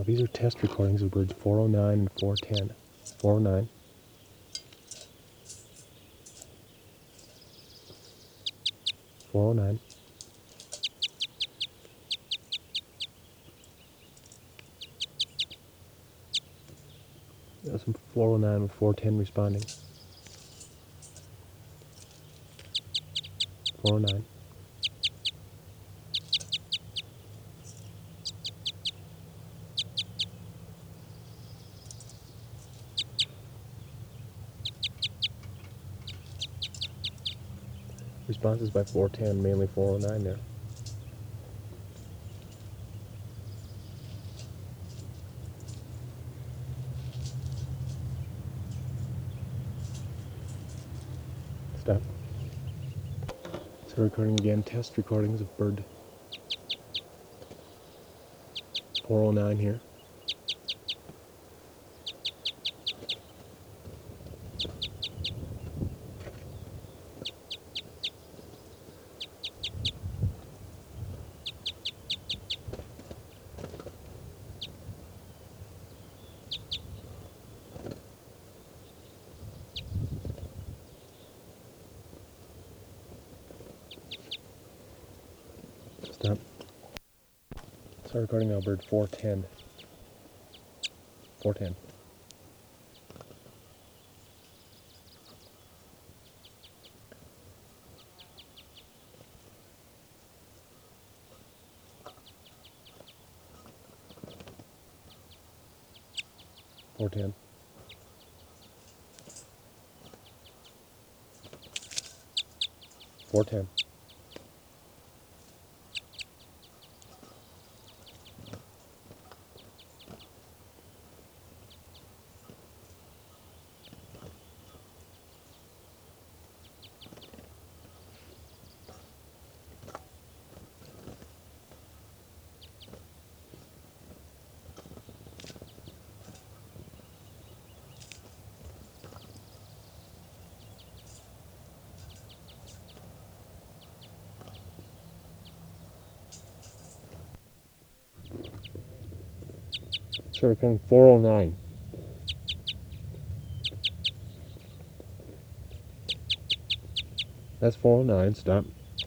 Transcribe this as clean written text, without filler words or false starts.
Now these are test recordings of birds 409 and 410. 409. There's some 409 with 410 responding. 409. Responses by 410, mainly 409 there. Stop. So recording again, test recordings of bird 409 here. Stop. Start recording now, bird 410. 410. Four ten. 410. Start recording 409. That's 409. Stop.